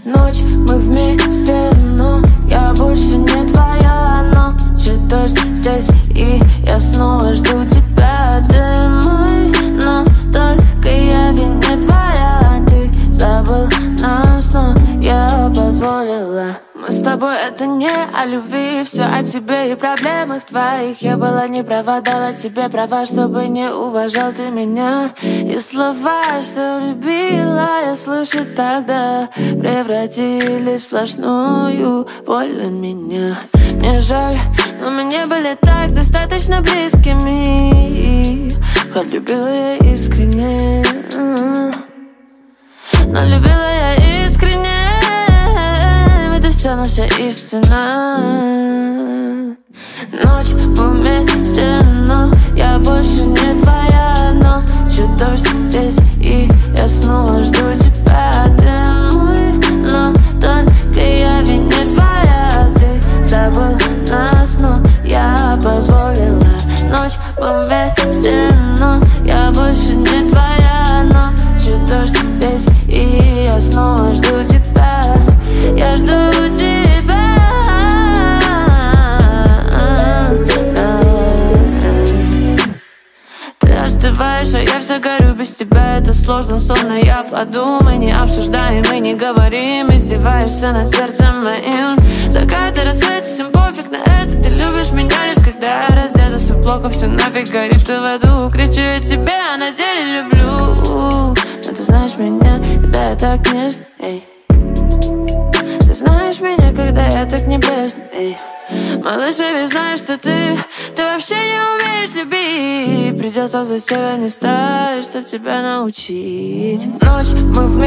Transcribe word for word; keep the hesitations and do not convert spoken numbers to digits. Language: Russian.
Ночь, мы вместе, но я больше не твоя. Ночь, дождь здесь, и я снова жду тебя. Ты мой, но только я ведь не твоя. Ты забыл нас, но я позволила. Мы с тобой, это не о любви, все о тебе и проблемах твоих. Я была не права, дала тебе права, чтобы не уважал ты меня. И слова, что любила, я слышу тогда, превратились в сплошную боль для меня. Мне жаль, но мы не были так достаточно близкими. Хоть любила я искренне, но любила я искренне. Это все наша истина. Ночь, мы вместе, но я больше не твоя. Ночью дождь здесь, и я снова жду тебя. Ты мой, но только я ведь не твоя. Ты забыл нас, но я позволила. Ночь, мы вместе, но я больше не твоя. Ночью дождь здесь, и я снова жду тебя. Я жду тебя. Ты остываешь, а я все горю без тебя. Это сложно, словно я в аду. Мы не обсуждаем и не говорим. Издеваешься над сердцем моим. Закаты, рассветы, всем пофиг на это. Ты любишь меня лишь когда я раздета. Все плохо, все нафиг горит, ты в аду. Кричу я тебе, а на деле люблю. Но ты знаешь меня, когда я так нежно, эй. Ты знаешь меня, когда я так небрежно, эй. Малыш, я ведь знаю, что ты Ты вообще не умеешь любить. Придется за себя не стать, чтоб тебя научить. Ночь, мы вместе.